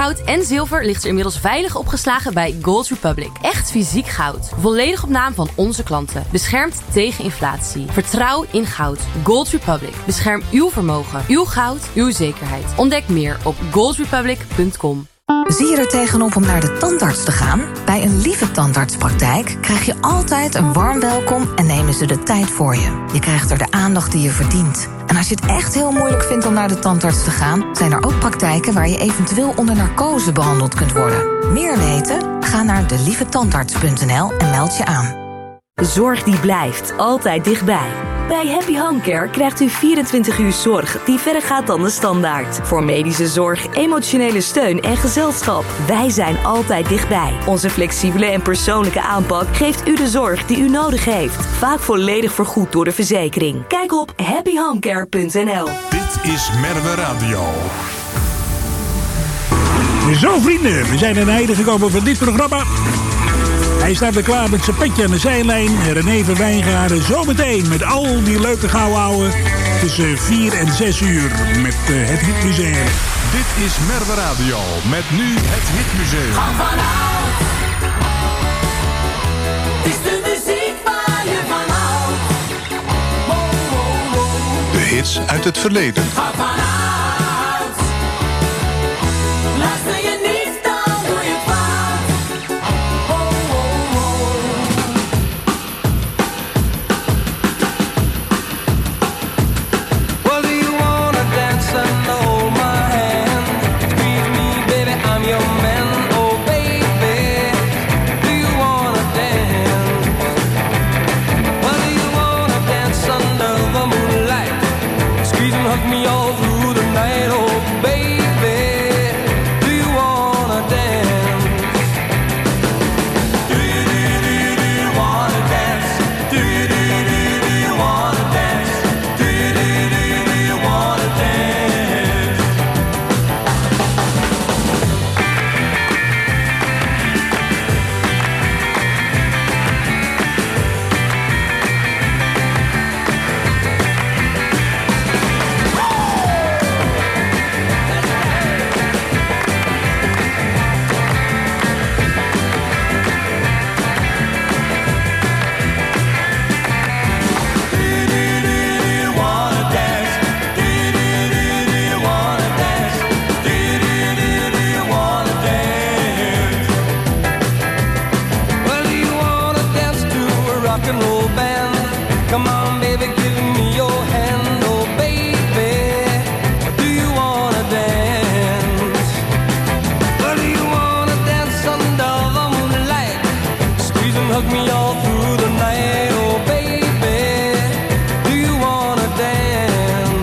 goud en zilver ligt er inmiddels veilig opgeslagen bij Gold Republic. Echt fysiek goud. Volledig op naam van onze klanten. Beschermd tegen inflatie. Vertrouw in goud. Gold Republic. Bescherm uw vermogen. Uw goud. Uw zekerheid. Ontdek meer op goldrepublic.com. Zie je er tegenop om naar de tandarts te gaan? Bij een Lieve Tandartspraktijk krijg je altijd een warm welkom en nemen ze de tijd voor je. Je krijgt er de aandacht die je verdient. En als je het echt heel moeilijk vindt om naar de tandarts te gaan, zijn er ook praktijken waar je eventueel onder narcose behandeld kunt worden. Meer weten? Ga naar delievetandarts.nl en meld je aan. Zorg die blijft, altijd dichtbij. Bij Happy Home Care krijgt u 24 uur zorg die verder gaat dan de standaard. Voor medische zorg, emotionele steun en gezelschap. Wij zijn altijd dichtbij. Onze flexibele en persoonlijke aanpak geeft u de zorg die u nodig heeft. Vaak volledig vergoed door de verzekering. Kijk op happyhomecare.nl. Dit is Merwe Radio. Zo vrienden, we zijn aan het einde gekomen van dit programma. Hij staat er klaar met zijn petje aan de zijlijn. René van Wijngaarden zometeen met al die leuke gauwouwen tussen 4 en 6 uur met het Hitmuseum. Dit is Merwe Radio met nu het Hitmuseum. Van vanouds. Het is de muziek waar je van houdt. Wow, wow, wow. De hits uit het verleden. Van vanouds. Luister je niet, dan doe je het fout. Wow, wow, wow. Well, do you wanna dance and hold my hand? Squeeze me, baby, I'm your man. Oh, baby, do you wanna dance? Well, do you wanna dance under the moonlight? Squeeze and hug me all through the night. Oh, baby, do you wanna dance? Do you wanna dance? Do you wanna dance? Do you wanna dance? Well, do you wanna dance to a rock and roll band? Come on, baby, give me your hand. Oh, baby, do you wanna dance? Well, do you wanna dance under the moonlight? Squeeze and hug me all through the night. Oh, baby, do you wanna dance?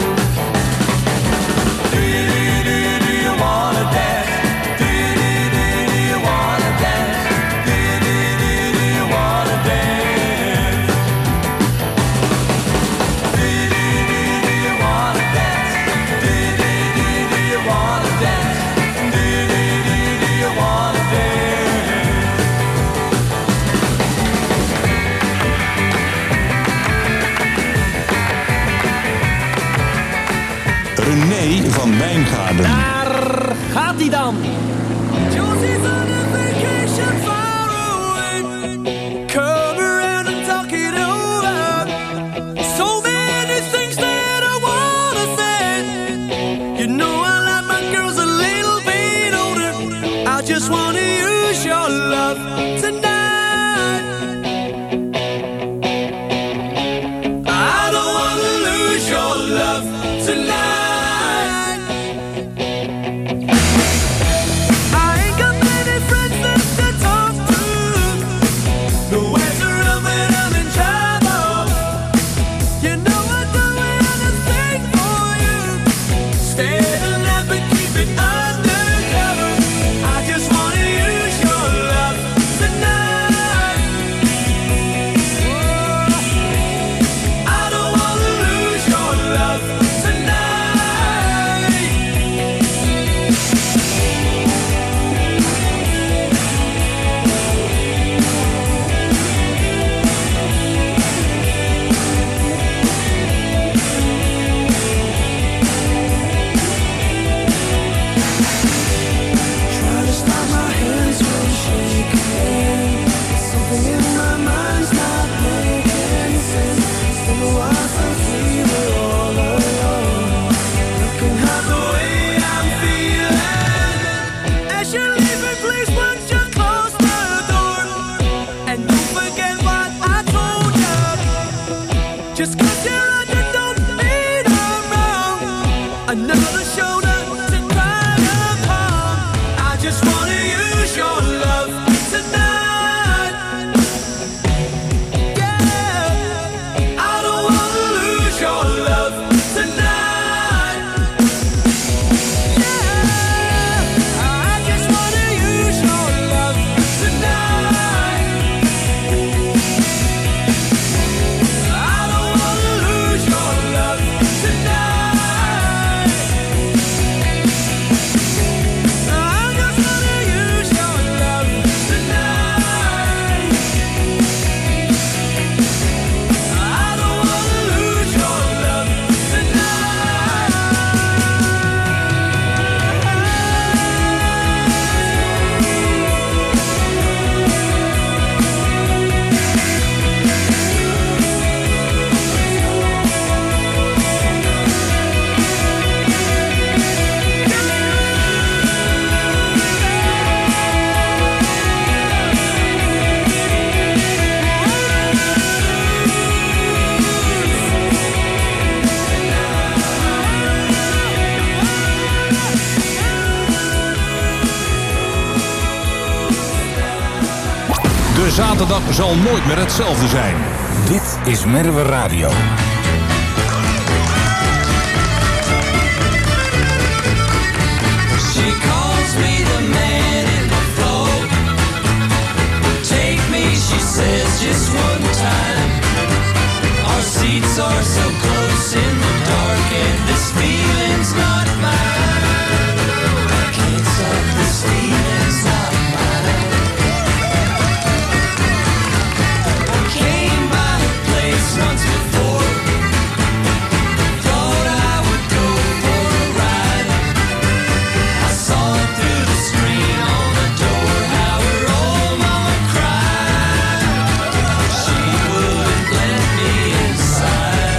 Do you wanna dance? Do you wanna dance? Do you wanna dance? Do you wanna dance? Do you wanna dance? Do you wanna dance? René van Wijngaarden. Daar gaat hij dan. Josie's on a vacation far away. Come around and talk it over. So many things that I wanna say. You know I like my girls a little bit older. I just wanna use your love tonight. I don't wanna lose your love tonight. I ain't got many friends left to talk to. Nowhere to run when I'm in trouble. You know I'd do anything for you. Stay the night but keep it undercover. I just wanna use your love tonight. Iedere zaterdag zal nooit meer hetzelfde zijn. Dit is Merwe Radio. She calls me the man in the flow. Take me, she says, just one time. Our seats are so close in the dark, and this feeling's not mine. I can't stop, this feeling's not mine. I came by her place once before. Thought I would go for a ride. I saw it through the screen on the door, how her old mama cried. She wouldn't let me inside.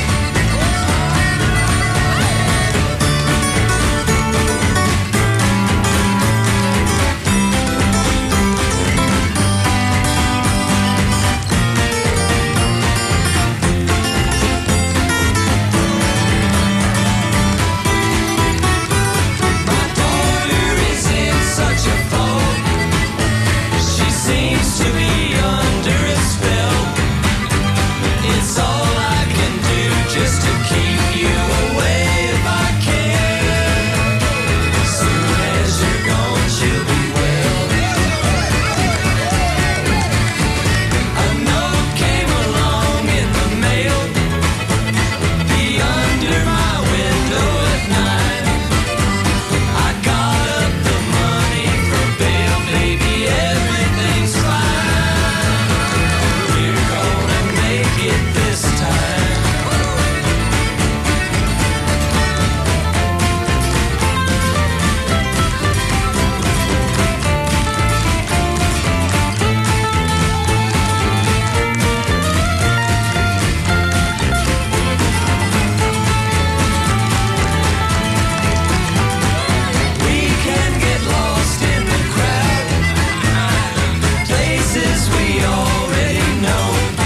My daughter is in such a fog. She seems to be under a spell. It's all I can do just to keep you away if I can. Soon as you're gone, she'll be well. A note came along in the mail. Be under my window at night. I got up the money for bail, baby, everything's fine. We're gonna make it this time. We can get lost in the crowd, places we already know,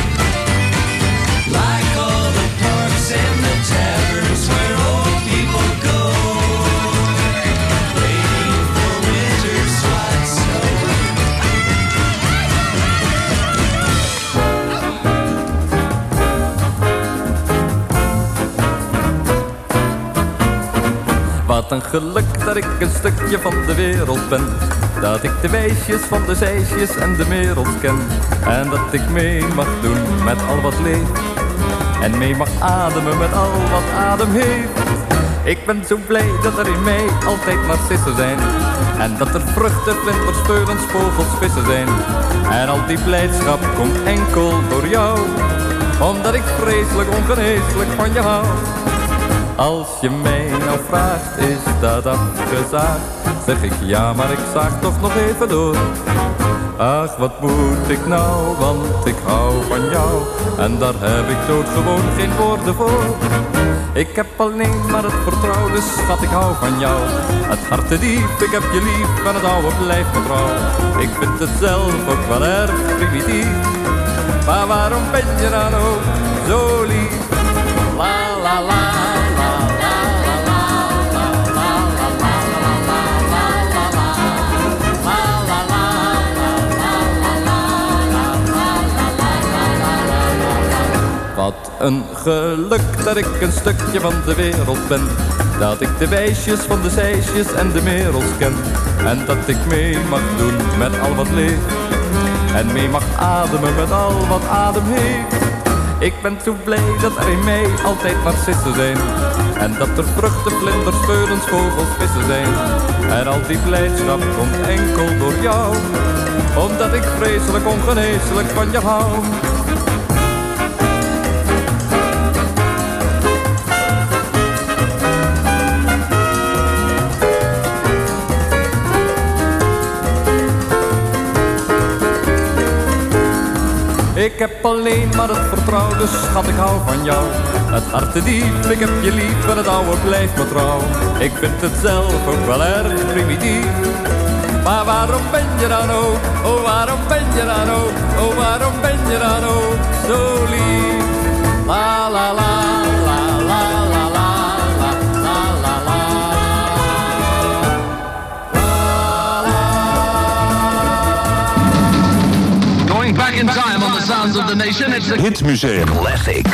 like all the parks and the taverns where old people go, waiting for winter's white snow. Wat een geluk dat ik een stukje van de wereld ben. Dat ik de weesjes van de zeisjes en de merels ken. En dat ik mee mag doen met al wat leeft. En mee mag ademen met al wat adem heeft. Ik ben zo blij dat er in mij altijd narcissen zijn. En dat er vruchten, vlinders, veulens, vogels, vissen zijn. En al die blijdschap komt enkel door jou. Omdat ik vreselijk ongeneeslijk van je hou. Als je mij nou vraagt, is dat afgezaagd? Zeg ik ja, maar ik zaag toch nog even door. Ach, wat moet ik nou, want ik hou van jou. En daar heb ik doodgewoon geen woorden voor. Ik heb alleen maar het vertrouwen, dus schat, ik hou van jou. Het hart te diep, ik heb je lief en het oude blijft me trouw. Ik vind het zelf ook wel erg primitief. Maar waarom ben je dan ook zo lief? La la la. Wat een geluk dat ik een stukje van de wereld ben. Dat ik de wijsjes van de zeisjes en de merels ken. En dat ik mee mag doen met al wat leeft. En mee mag ademen met al wat adem heeft. Ik ben zo blij dat er in mij altijd narcissen zijn. En dat er vruchten, vlinders, veulens, vogels, vissen zijn. En al die blijdschap komt enkel door jou. Omdat ik vreselijk ongeneeslijk van je hou. Ik heb alleen maar het vertrouwen, dus schat, ik hou van jou. Het hart te diep, ik heb je lief en het oude blijft me trouw. Ik vind het zelf ook wel erg primitief. Maar waarom ben je dan ook, oh waarom ben je dan ook, oh waarom ben je dan ook zo lief? La la la la la la la la la la la. in time on the sounds of the nation. It's the Hitmuseum Classic.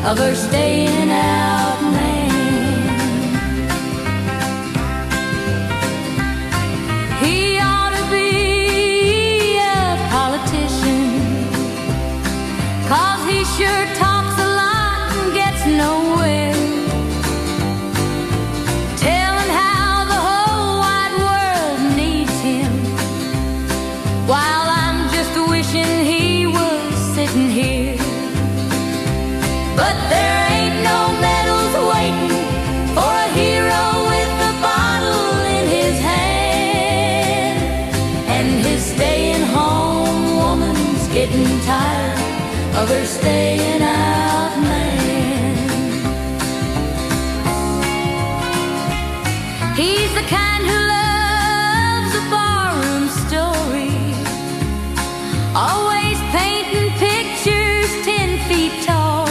of her staying out man. He ought to be a politician, 'cause he sure talks a lot and gets nowhere, telling how the whole wide world needs him, while I'm just wishing he was sitting here. But there ain't no medals waiting for a hero with a bottle in his hand, and his staying home woman's getting tired of her staying out man. He's the kind who loves a barroom story, always painting pictures 10 feet tall.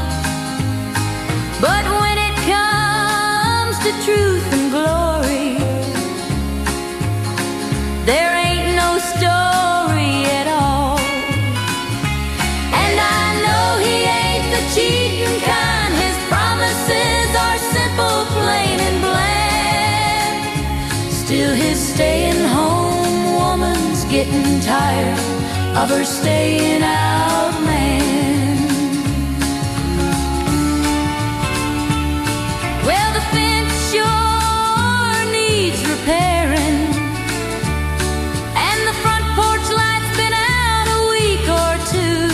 But when it comes to truth and glory, there ain't no story at all. And I know he ain't the cheating kind, his promises are simple, plain and bland. Still his staying home woman's getting tired of her staying out man. Well, the fence sure needs repairing, and the front porch light's been out a week or two.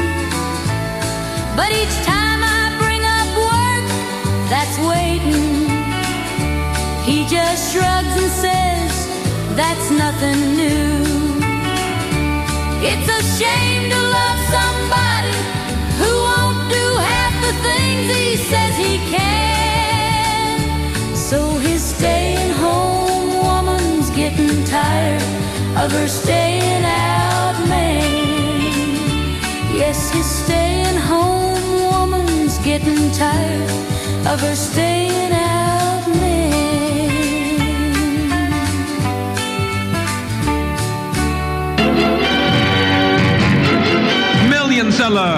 But each time I bring up work that's waiting, he just shrugs and says that's nothing new. It's a shame to love somebody who won't do half the things he says he can. So his staying home woman's getting tired of her staying out man. Yes, his staying home woman's getting tired of her staying out man. Million seller.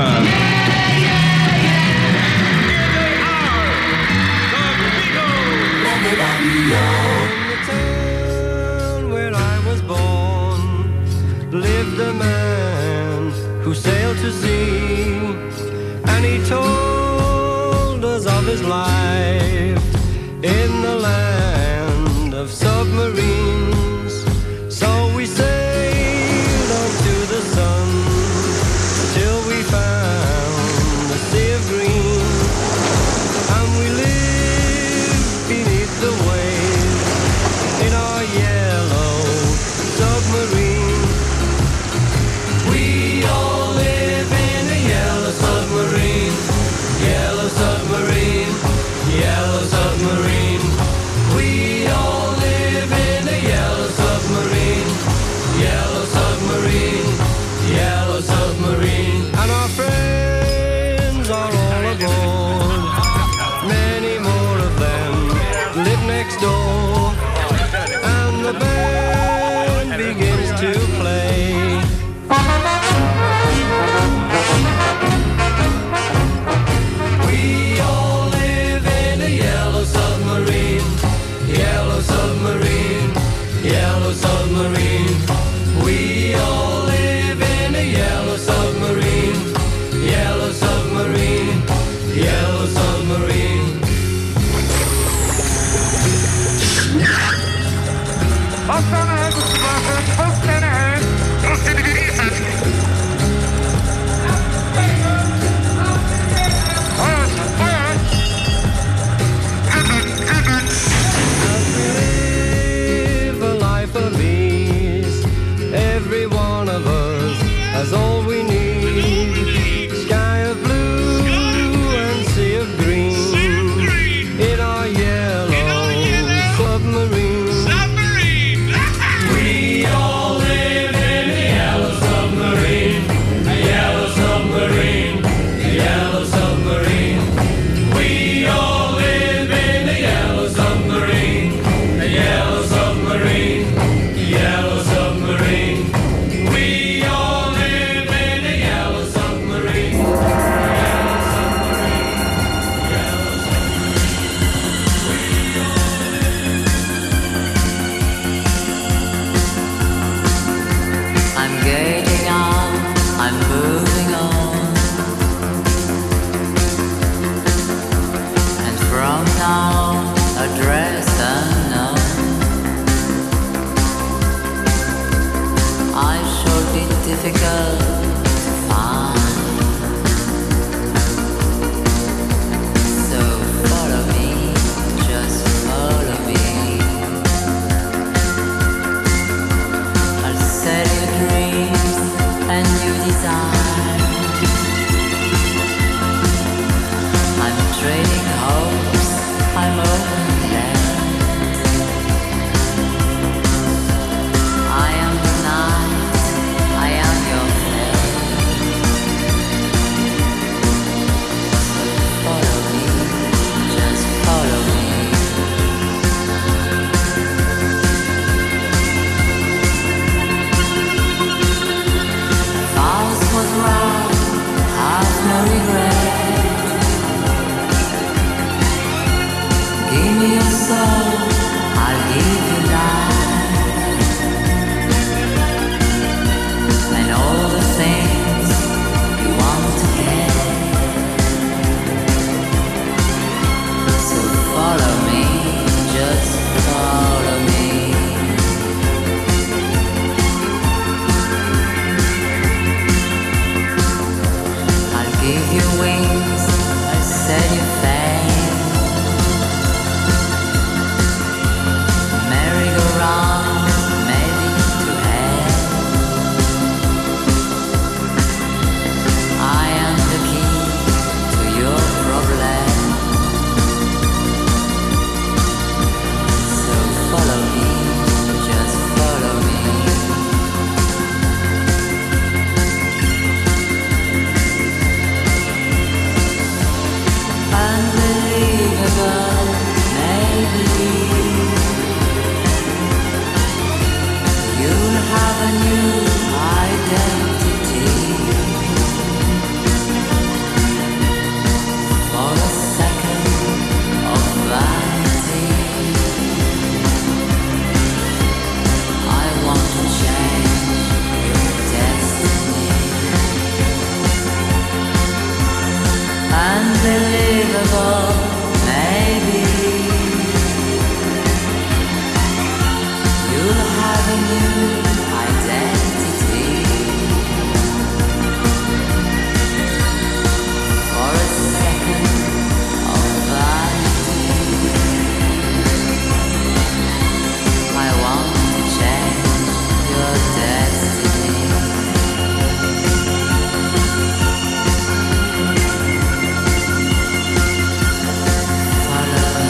Where I was born lived a man who sailed to sea, and he told us of his life in the land of submarines. So we sailed up to the sun till we found the sea of green, and we lived beneath the waves in our yellow submarine. We all live in a yellow submarine, yellow submarine, yellow submarine. We all live in a yellow submarine, yellow submarine, yellow submarine. And our friends are all aboard, many more of them live next door, and the band begins to play. We all live in a yellow submarine, yellow submarine, yellow submarine. We all live in a yellow submarine, yellow submarine, yellow submarine. follow me. I'll give you wings, I'll set you fame. Merry-go-round, maybe to hell. I am the key to your problem. So follow me, just follow me. Unbelievable, maybe you'll have a new identity. For a second of vanity, I want to change your destiny. Unbelievable, maybe you'll have a new identity. For a second of vanity, I want to change your destiny. Follow me.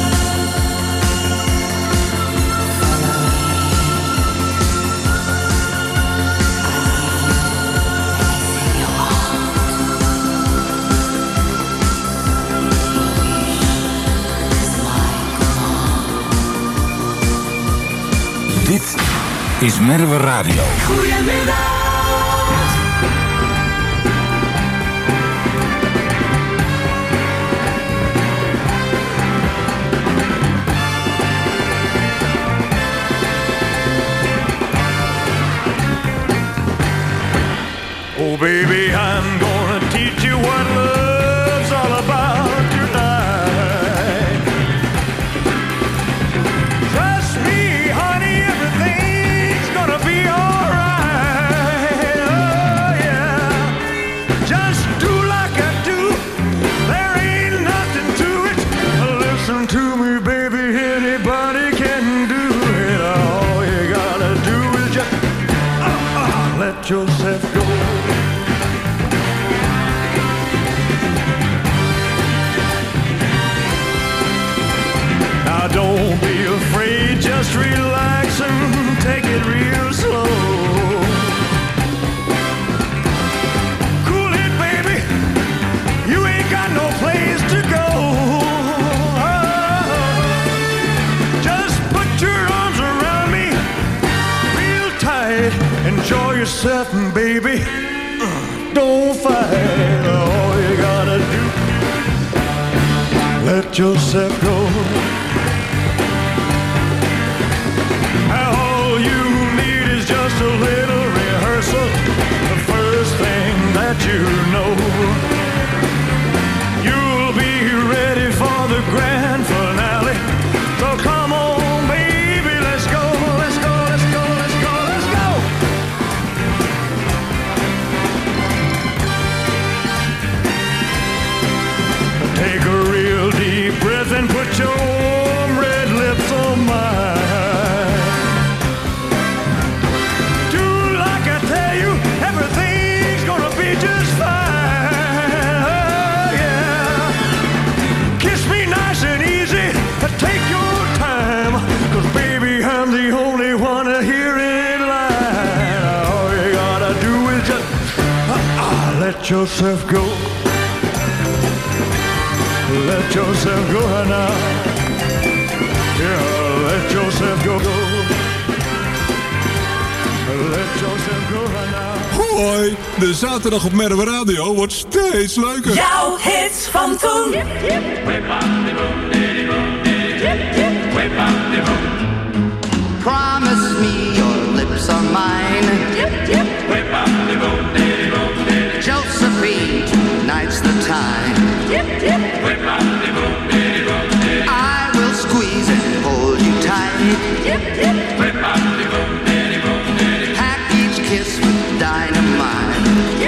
Dit is Merwe Radio. Goedemiddag. Oh baby, I'm gonna teach you what love's all about tonight. Trust me, honey, everything's gonna be alright. Oh yeah, just do like I do, there ain't nothing to it. Listen to me, baby, anybody can do it. All you gotta do is just let yourself go. Now don't be afraid, just relax and take it real slow. Cool it, baby, you ain't got no place to go. Just put your arms around me real tight. Enjoy yourself, baby, don't fight. All you gotta do, let yourself go. All you need is just a little rehearsal. The first thing that you know, you'll be ready for the grand finale. So come on, baby, let's go, let's go, let's go, let's go, let's go. Take a real deep breath and put your warm red lips on mine. Do like I tell you, everything's gonna be just fine. Oh yeah, kiss me nice and easy, but take your time, 'cause baby, I'm the only one here in line. All you gotta do is just let yourself go. Let yourself go now. Yeah, let yourself go. Let yourself go now. Hoi, de zaterdag op Merwe Radio wordt steeds leuker. Jouw hits van toen. Promise me your lips are mine. Josephine, tonight's the time. I will squeeze and hold you Pack each kiss with dynamite.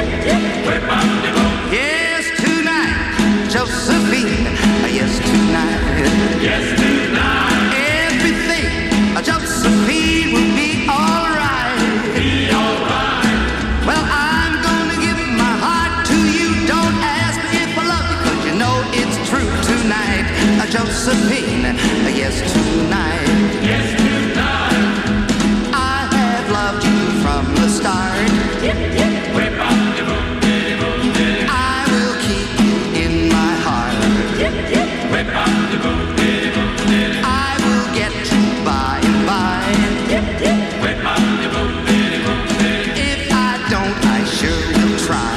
Yes, tonight, Josephine. Yes, tonight. Yes, tonight. Everything, Josephine, will be alright. Be alright. Well, I'm gonna give my heart to you. Don't ask me if I love you, 'cause you know it's true tonight. Josephine, yes, tonight. Yes, tonight. I have loved you from the start. I will keep you in my heart. I will get you by and by. If I don't, I sure will try.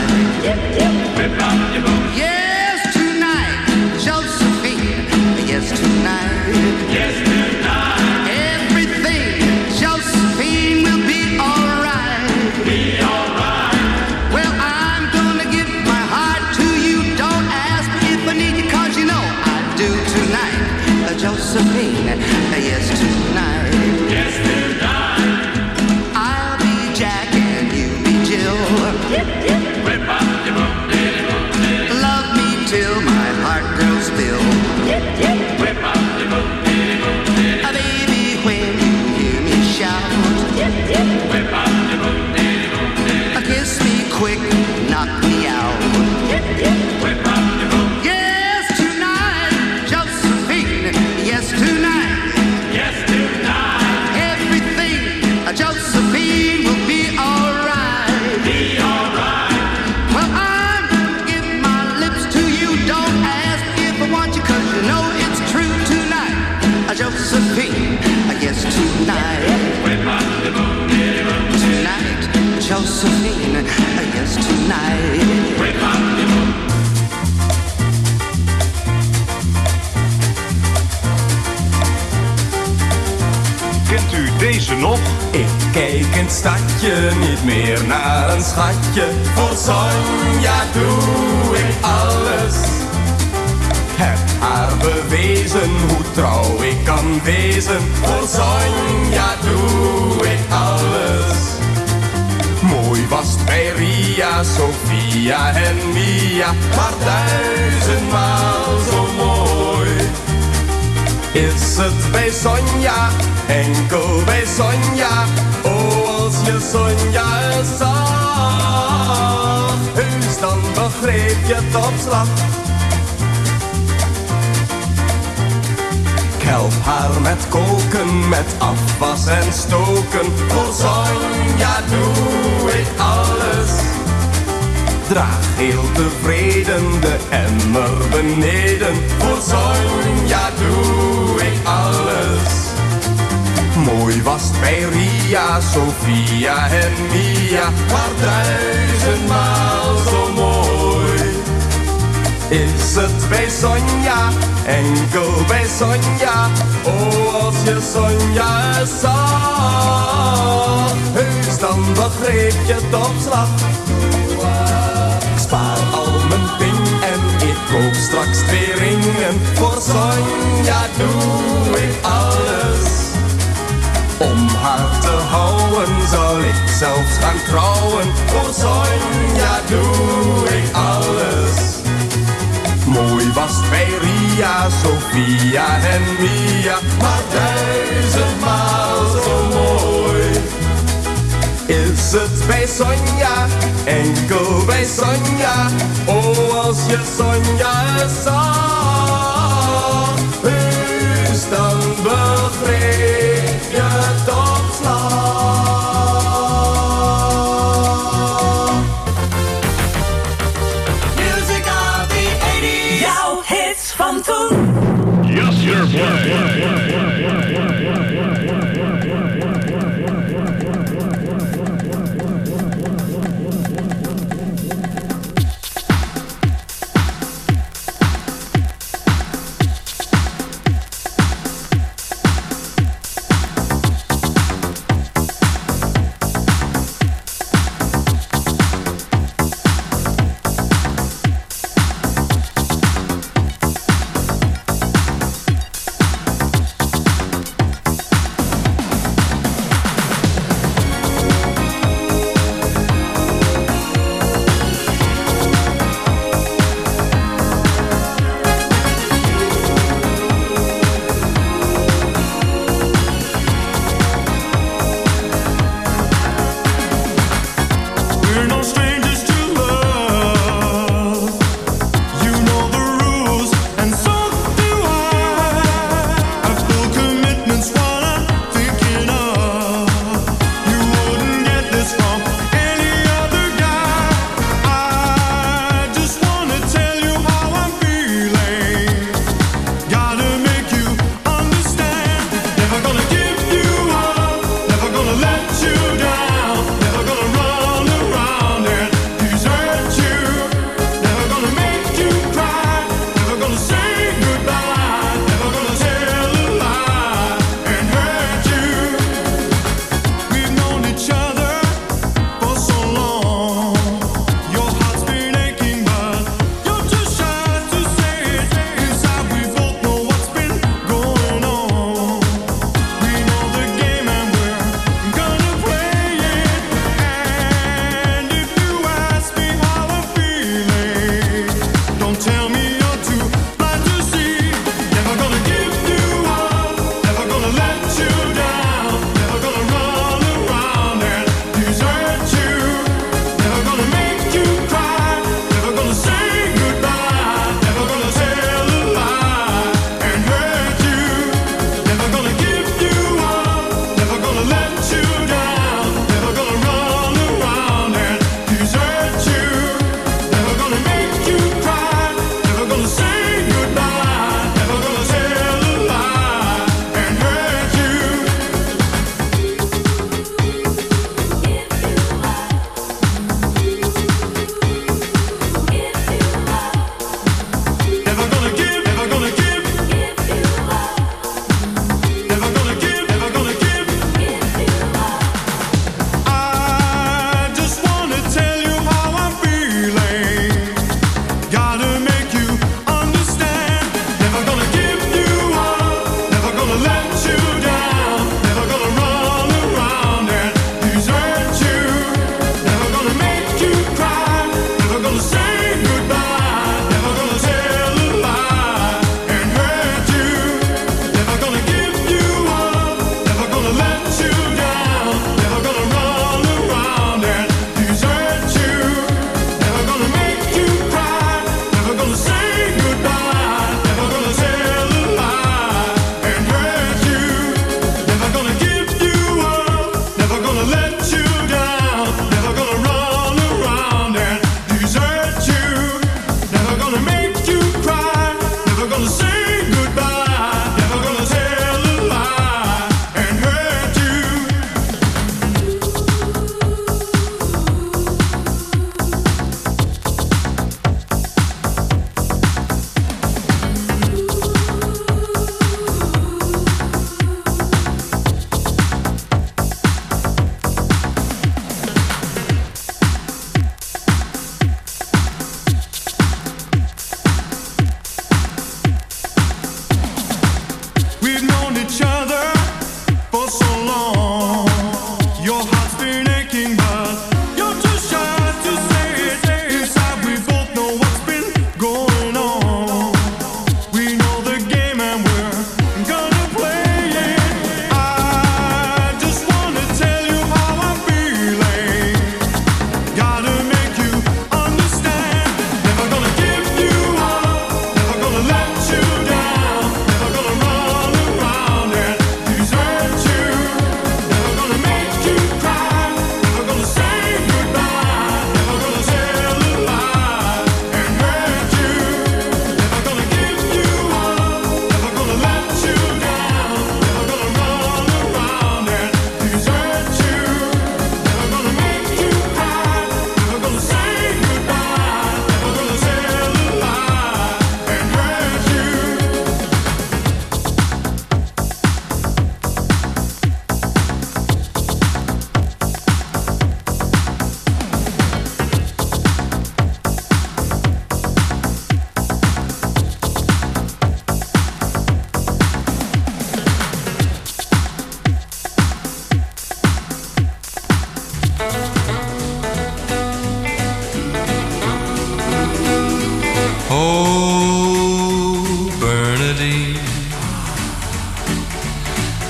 Yes, tonight, Josephine. Yes, tonight. Yes, tonight. Everything, Josephine, will be alright. Be alright. Well, I'm gonna give my heart to you. Don't ask me if I need you, 'cause you know I do tonight. Josephine, yes, tonight. Yes, tonight. I'll be Jack and you be Jill. Love me till my heart grows still. Baby, when you hear me shout, kiss me quick, knock me out. Yes, tonight, Josephine. Yes, tonight. Yes, tonight. Everything, Josephine, will be alright. Be alright. Well, I'm gonna give my lips to you. Don't ask if I want you, 'cause you know it's true tonight. Josephine, yes, tonight. Tonight, Josephine, yes, tonight. Kent u deze nog? Ik kijk in het stadje niet meer naar een schatje. Voor Sonja doe ik alles. Heb haar bewezen hoe trouw ik kan wezen. Voor Sonja doe ik alles. Mooi was het bij Ria, Sofia en Mia, maar 1000-maal zo mooi. Is het bij Sonja, enkel bij Sonja, oh als je Sonja eens zag, heus dan begreep je het op slag. Ik help haar met koken, met afwas en stoken, voor Sonja doe ik alles. Draag heel tevreden de emmer beneden, voor Sonja doe ik alles. Mooi was het bij Ria, Sofia en Mia, maar 1000-maal zo mooi. Is het bij Sonja, enkel bij Sonja, oh als je Sonja eens zag, heus dan begreep je het op slag. Ik spaar al mijn ping en ik koop straks 2 ringen, voor Sonja doe ik alles. Om haar te houden zal ik zelfs gaan trouwen, voor Sonja doe ik alles. Mooi was het bij Ria, Sofia en Mia, maar 1000-maal zo mooi. Is het bij Sonja, enkel bij Sonja, oh als je Sonja eens zag, heus dan begreep je het op slag. Music of the 80s. Jouw hits van toen. Yes, your play.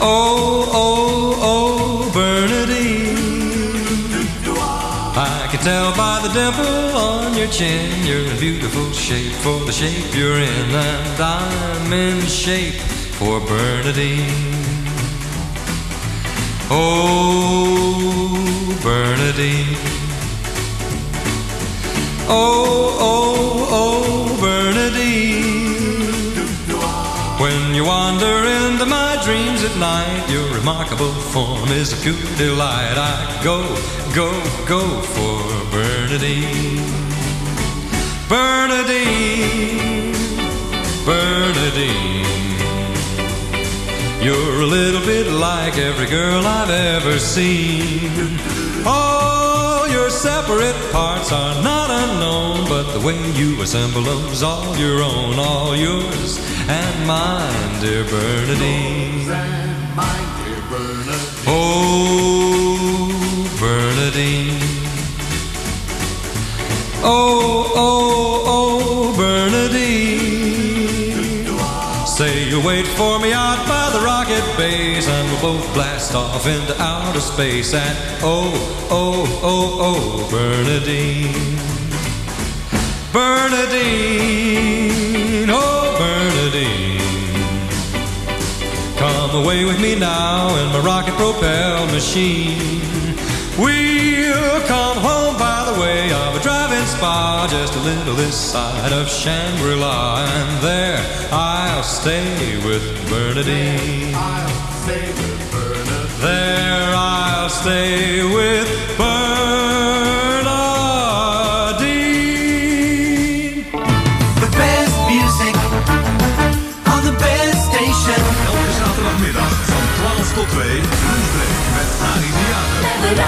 Oh, oh, oh, Bernadine. I can tell by the dimple on your chin, you're in beautiful shape for the shape you're in, and I'm in shape for Bernadine. Oh, Bernadine. Oh, oh, oh, Bernadine. When you wander into my dreams at night, your remarkable form is a pure delight. I go, go, go for Bernadine. Bernadine, Bernadine. You're a little bit like every girl I've ever seen. All your separate parts are not unknown, but the way you assemble them's all your own, all yours and mine, dear Bernadine. Oh, Bernadine. Oh, oh, oh, Bernadine. Say you'll wait for me out by the rocket base, and we'll both blast off into outer space at oh, oh, oh, oh, Bernadine. Bernadine, oh, Bernadine. Come away with me now in my rocket-propelled machine. We'll come home by the way of a drive-in spa, just a little this side of Shangri-La, and there I'll stay with Bernadine. I'll stay with Bernadine. There I'll stay with Bernadine. The best music on the best station. Elke zaterdagmiddag van 12 tot 2. Lunchbreak met Harry Dianen.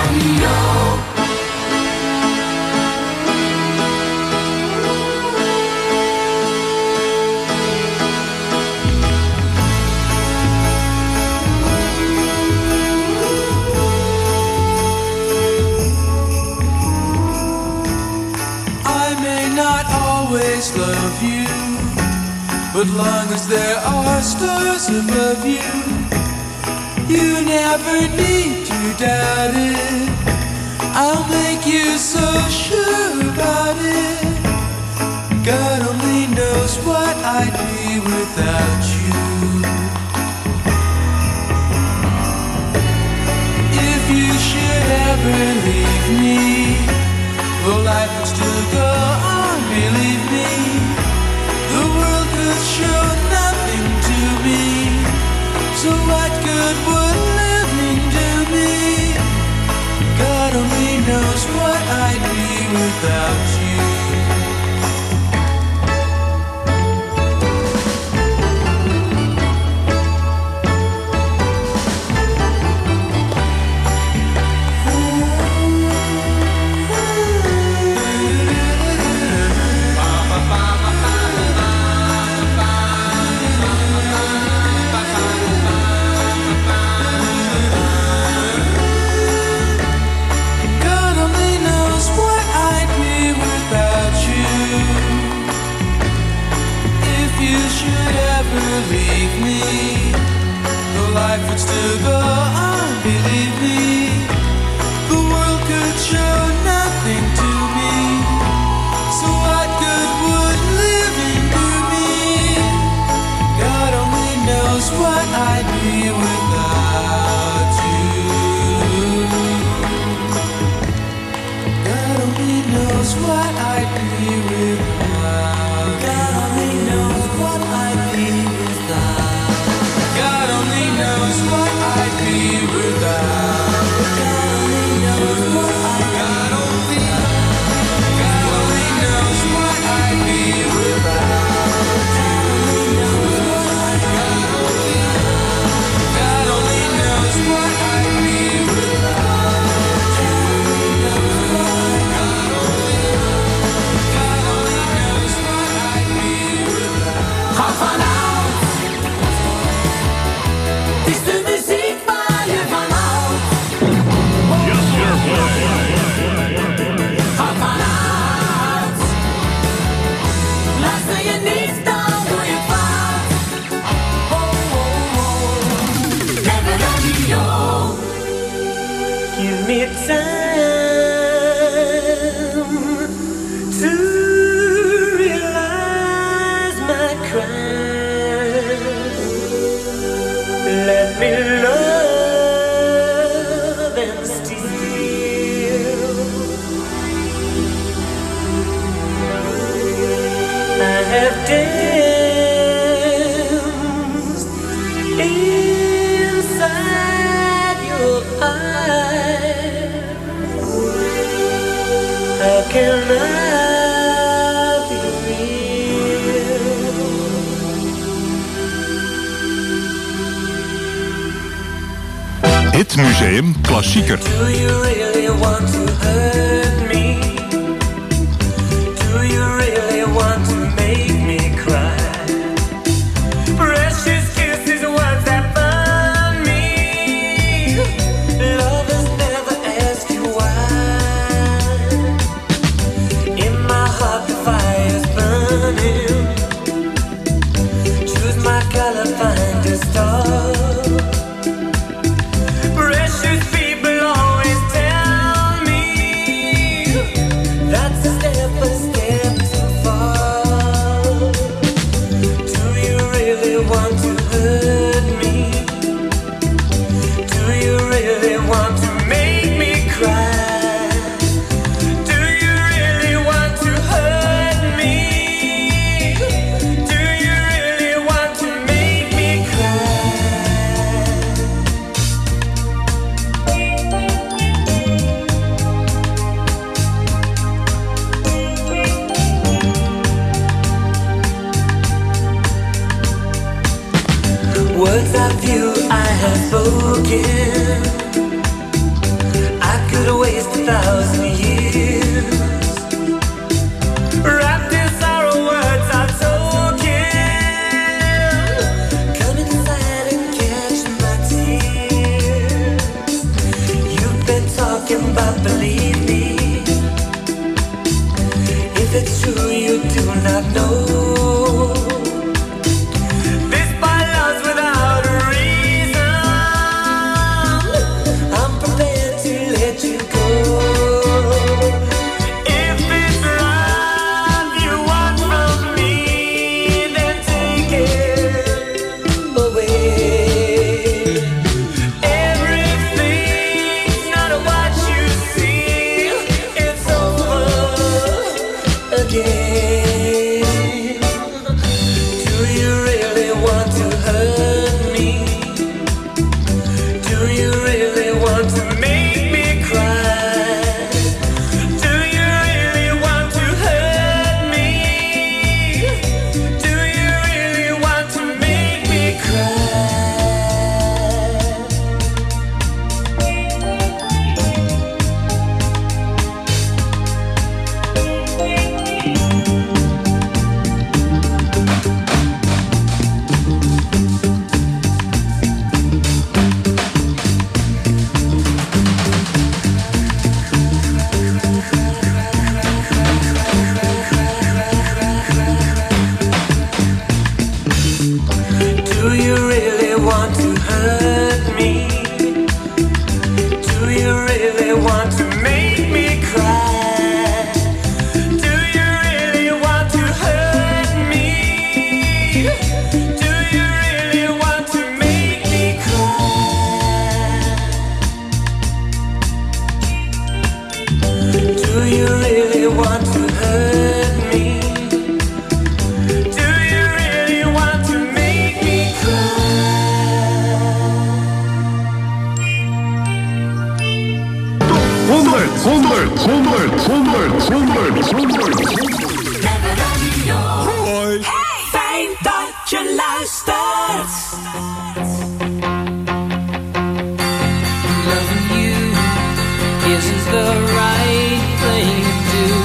Always love you, but long as there are stars above you, you never need to doubt it. I'll make you so sure about it. God only knows what I'd be without you. If you should ever leave me, well, life would still go on. Believe me, the world could show nothing to me. So what good would living do me? God only knows what I'd be without you. Leave me, the life would still go on. Believe me, the world could show nothing to me. So what good would living do me? God only knows what I'd be without you. God only knows what I'd be without. God only knows what I'd be without. God only knows what I'd be without. God only knows what God only knows what I'd be without. God only knows what I'd be without. Ga vanuit. Het is de muziek waar je van houdt. Just your play. me time to realize my crime. Let me love and steal. I have danced inside your eyes. How can I be real? Hitmuseum Klassieker. Do you really want to hurt me? Do you really want to make me cry? Precious kisses, words that burn me. Lovers never ask you why. In my heart the fire's burning. Choose my color, find a star. Precious people always tell me that's a step too far. Do you really want to hurt me? Do you really want to make me cry? Do you really want to hurt me? Do you really want to make me cry? Words of you I have spoken, I could waste 1,000 years. Wrapped in sorrow, words are token. Come inside and catch my tears. You've been talking about believe me. If it's true you do not know. This by love's without a reason. I'm prepared to let you go. If it's love you want from me, then take it away. Everything's not what you see. It's over again. Do you really want to hurt me? Do you really want to make me cry? Do you really want to hurt me? Do you really want to make me cry? Do you really want to hurt me? Do you really want to make me cry? Do you really want to hurt me? Do you really want to make me cry? Do you really want to hurt me? Do you really want to make me cry? 100. Hoi. Fijn dat je luistert. Loving you isn't the right thing to do.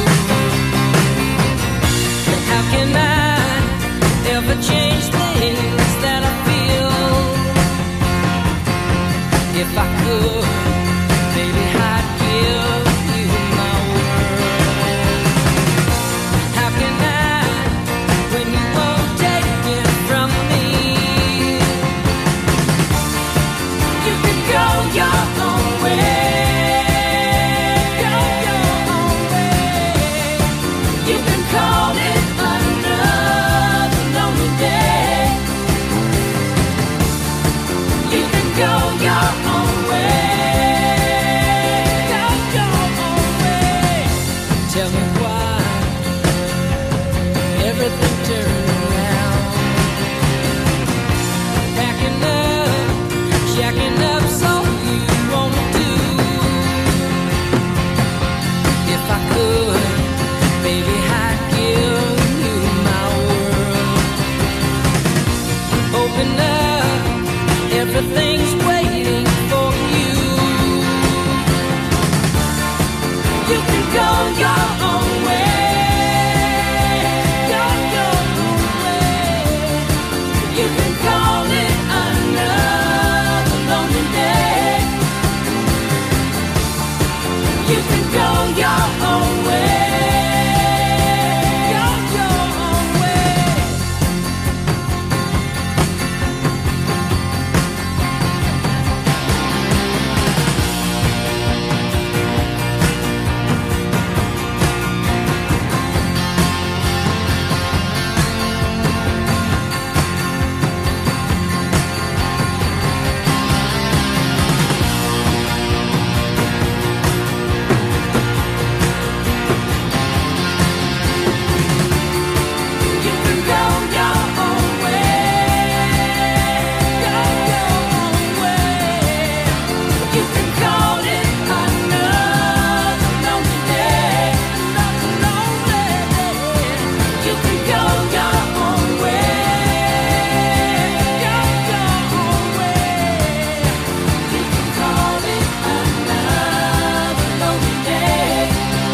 How can I ever change things that I feel? If I could, maybe I'd give you my word. How can I, when you won't take it from me? You can go your own way. your own way. Go your own way. Tell me why everything turned around. Packing up, jacking up, so you wanna do. If I could, baby, I'd give you my world. Open up, everything's waiting for you. You can go your own way. Go your own way. You can call it another lonely day. You can go your own way. Go your own way. You can go your own way. Go your own way. You can call it another lonely day. Another lonely day. You can go your own way. Go your own way. You can call it another lonely day.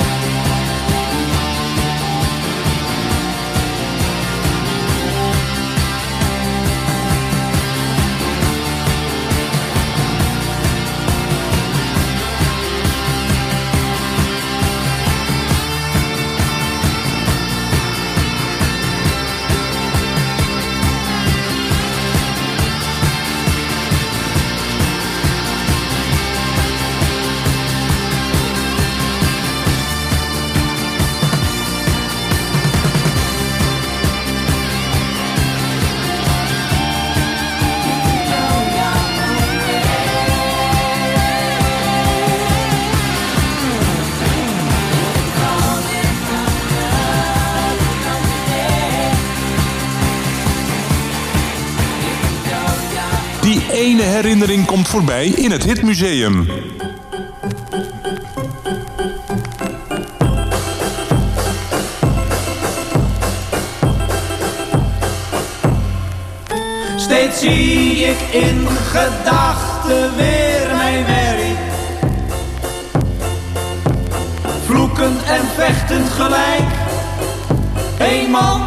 Die ene herinnering komt voorbij in het Hitmuseum. Steeds zie ik in gedachten weer mijn Mary. Vloeken en vechten gelijk. Eén man.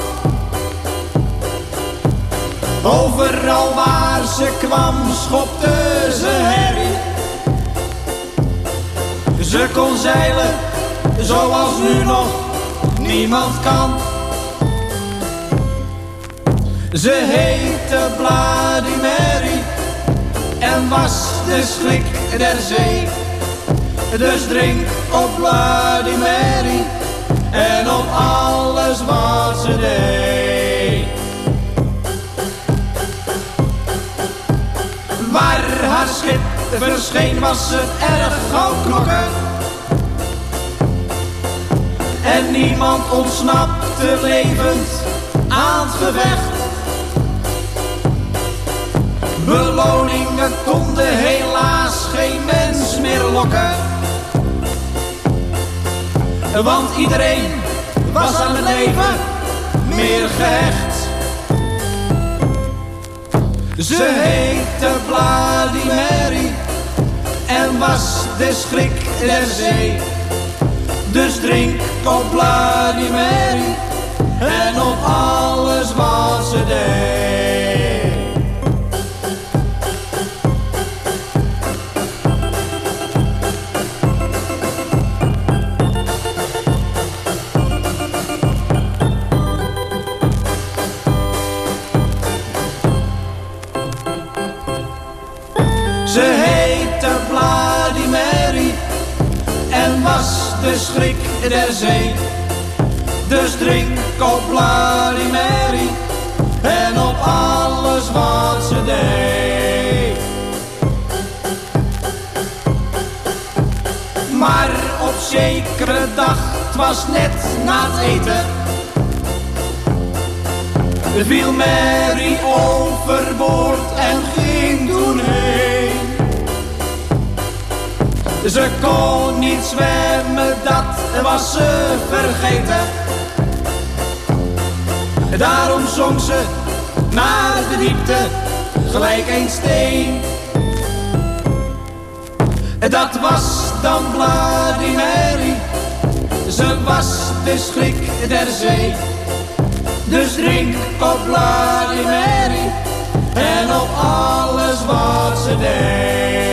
Overal waar ze kwam schopte ze herrie. Ze kon zeilen zoals nu nog niemand kan. Ze heette Bloody Mary en was de schrik der zee. Dus drink op Bloody Mary en op alles wat ze deed. Waar haar schip verscheen was het erg gauw klokken. En niemand ontsnapte levend aan het gevecht. Beloningen konden helaas geen mens meer lokken. Want iedereen was aan het leven meer gehecht. Ze heette Bloody Mary en was de schrik der zee. Dus drink op Bloody Mary en op alles wat ze deed. Ze heette Bloody Mary en was de schrik der zee. Dus drink op Bloody Mary en op alles wat ze deed. zekere dag, het was net na het eten, viel Mary overboord en ging toen heen. Ze kon niet zwemmen, dat was ze vergeten. Daarom zong ze naar de diepte gelijk een steen. Dat was dan Bloody Mary, ze was de schrik der zee. Dus drink op Bloody Mary en op alles wat ze deed.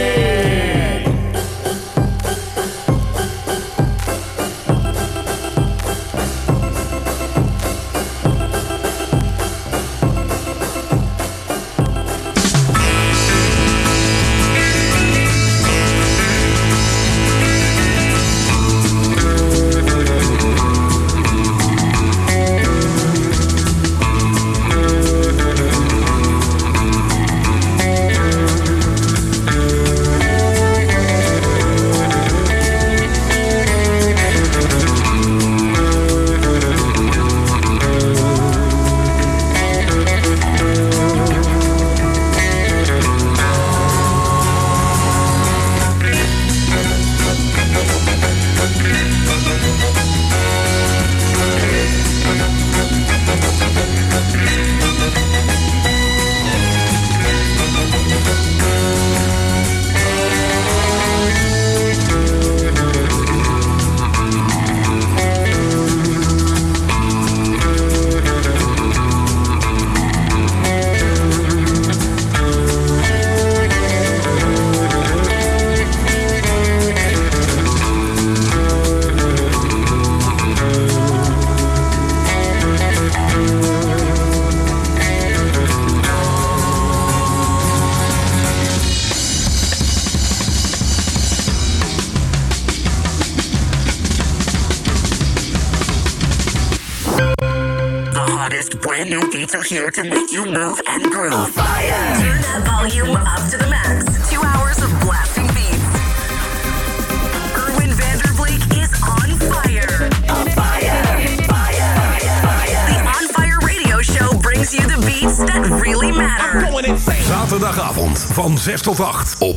brand new beats are here to make you move and groove. On fire. Turn that volume up to the max. 2 hours of blasting beats. Erwin Vanderblake is on fire. On fire. Fire. Fire. The On Fire Radio Show brings you the beats that really matter. Zaterdagavond van 6 tot 8 op